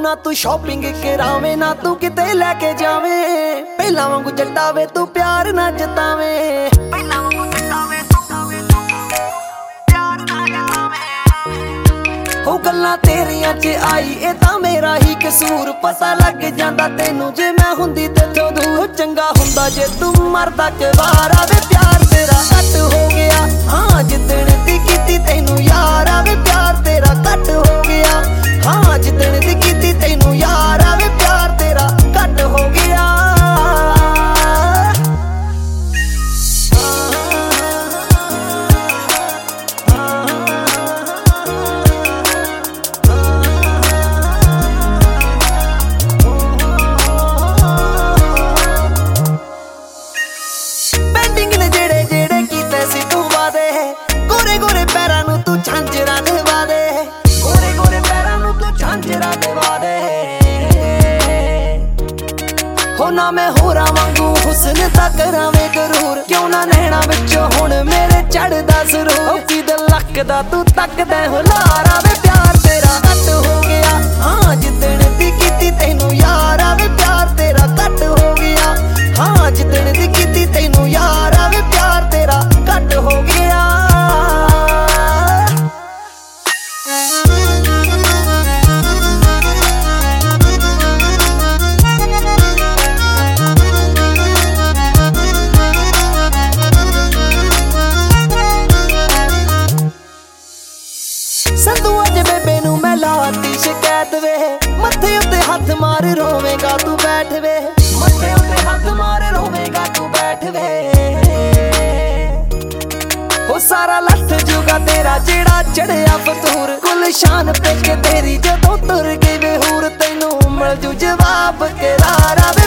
ना तू शॉपिंग करावे ना तू किते लेके जावे पहला वांगू जटावे तू प्यार ना जतावे पहला वांगू जटावे तू प्यार ना जतावे हो गल्लां तेरियां च आई ए तां मेरा ही कसूर पता लग जांदा तैनू जे मैं हुंदी तेथों दूर चंगा हुंदा जे तू मरदा के बाहर आवे प्यार तेरा घट हो गया हाँ जिद्दण दी कीती तैनू यार आवे प्यार तेरा घट हो गया हाँ जिद्दण दी कीती तैनू यार आवे प्यार तेरा घट हो गया ना मैं होरा वांगू हुस्न दा करावे गरूर क्यों ना नैना विचों हुण मेरे चढ़दा सुरूर की दिल लकदा तू तकदा हुलार आवे प्यार तेरा घट हो गया हाँ जिद्दण दी कीती तैनू यार आवे प्यार तेरा घट हो गया हाँ जिद्दण दी कीती तैनू यार आवे प्यार तेरा घट हो गया संधू अज बेबे नू मैं लाती शिकायत वे मथे उत्ते हथ मार रोवेगा तू बैठ वे मथे उत्ते हथ मार रोवेगा तू बैठ वे हो सारा लठ जूगा तेरा जेड़ा चढ़िया फतूर गुलशान पे के तेरी जदों तुर गई वे हूर तैनू मिल जू जवाब करारा।